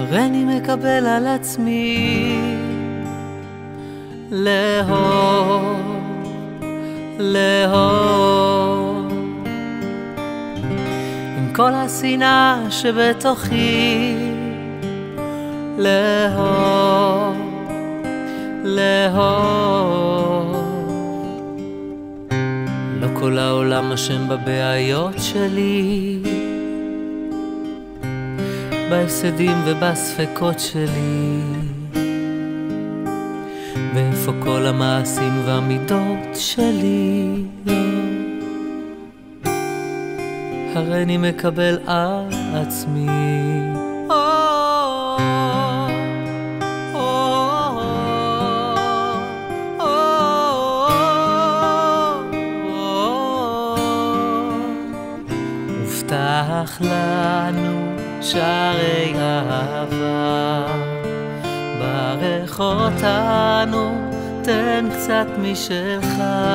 הריני מקבל על עצמי לאהוב, לאהוב עם כל השנאה שבתוכי, לאהוב, לאהוב. לא כל העולם אשם בבעיות שלי, בהפסדים ובספקות שלי, ואיפה כל המעשים והמידות שלי. הריני מקבל על עצמי הובטח לנו שערי אהבה, ברך אותנו, תן קצת משלך.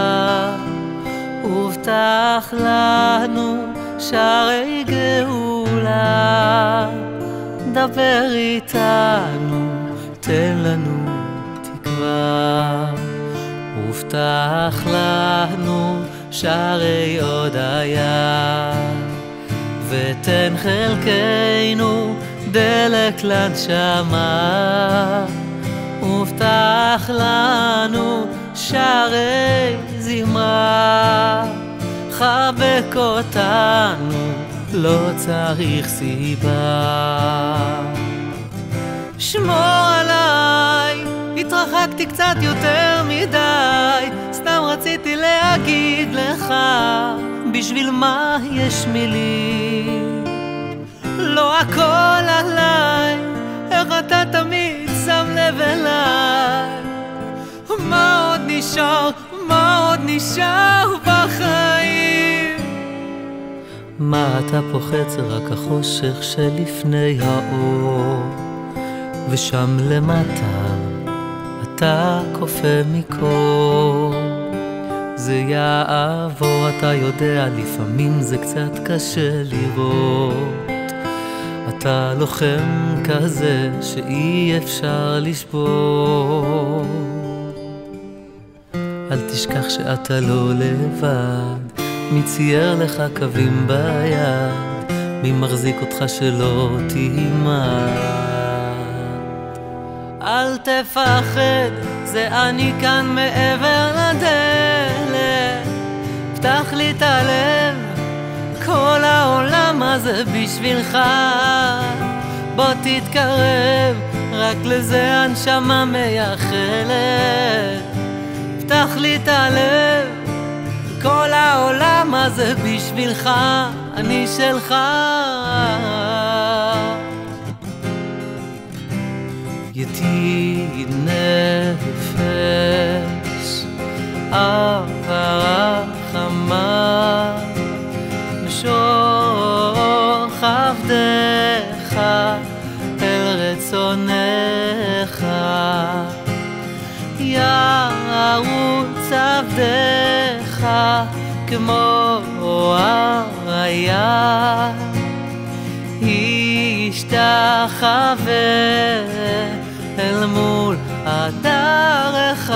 הובטח לנו שערי גאולה, דבר איתנו, תן לנו תקווה. הובטח לנו שערי הודיה, ותן חלקנו דלק לנשמה. הובטח לנו שערי זמרה, חבק אותנו, לא צריך סיבה. שמור עליי, התרחקתי קצת יותר מדי, סתם רציתי להגיד לך, בשביל מה יש מילים, לא הכל עליי, איך אתה תמיד שם לב אליי. מה עוד נשאר, מה עוד נשאר בחיים? מה אתה פוחד, זה רק החושך שלפני האור, ושם למטה אתה כופה מקור. זה יעבור, אתה יודע, לפעמים זה קצת קשה לראות, אתה לוחם כזה שאי אפשר לשבור. אל תשכח שאתה לא לבד, מי צייר לך קווים ביד, מי מחזיק אותך שלא תימד. אל תפחד, זה אני כאן מעבר לדלת, פתח לי את הלב, כל העולם הזה בשבילך. בוא תתקרב, רק לזה הנשמה מייחלת. פתח לי את הלב, כל העולם הזה בשבילך, אני שלך. ידיד נפש, אהבה חמה, משור עבדך אל רצונך, ירוץ עבדך כמו אריה, ישתחווה אל מול הדרך,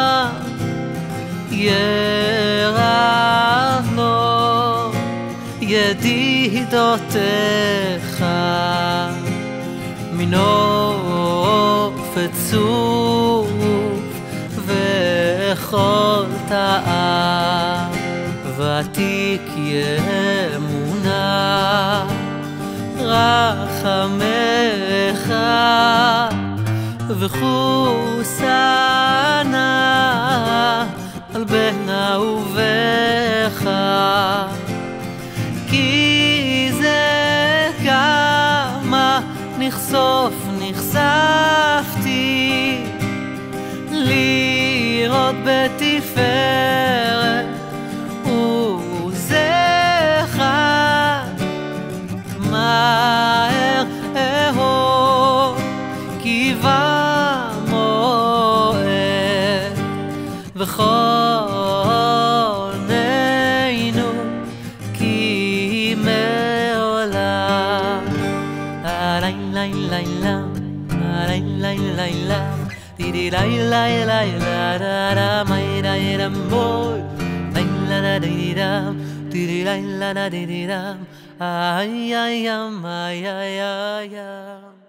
ירב לו ידידותיך, מנוף עצוב וכל תאה, ותיק ימונה רחמך, וחוסנה על בן אהובך. כי זה כמה נחשוף נחשפתי, לראות בתפארת עוזך, מהר אהוב כי במועד, וחוננו כי מעולם lay lay lay la, lay lay lay la, di lay lay lay la da da, my da da boy, lay la da di lay la da di ay ay ay ay ay ay.